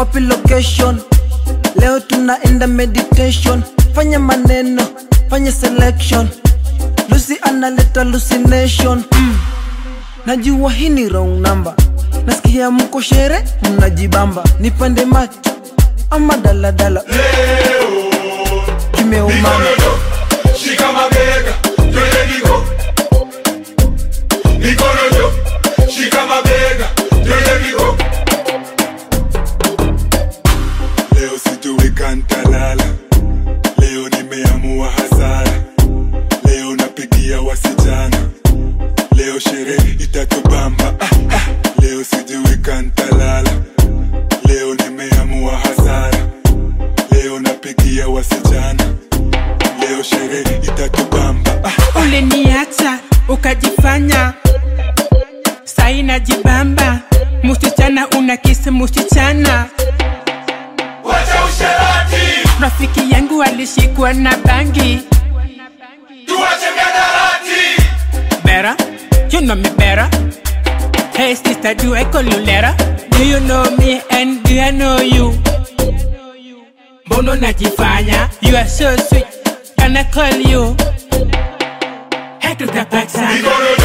wapi location? Leo tunaenda meditation. Fanya maneno, fanya selection. Lucy analeta hallucination. Najua hii ni wrong number. Nasikia mko shere, mnajibamba. Nipande macho ama daladala. Leo kimeumana. Shika mabega, twende niko. Mikono juu, shika mabega, twende niko. Leo sijui kantalala. Leo nimeamua hasara. Leo napigia wasichana. Leo sherehe itatubamba. Leo sijui kantalala. Leo nimeamua hasara. Leo napigia wasichana. Leo sherehe itatubamba. Uliniacha ukajifanya sai najibamba. Msichana unakisi msichana. Wacha usherati. Rafiki yangu alishikwa na bangi. Tuache miadarati. Better, you know me better. Hey sister, do I call you later? Do you know me and do I know you? Bono najifanya, you are so sweet. Can I call you? Head to the backside.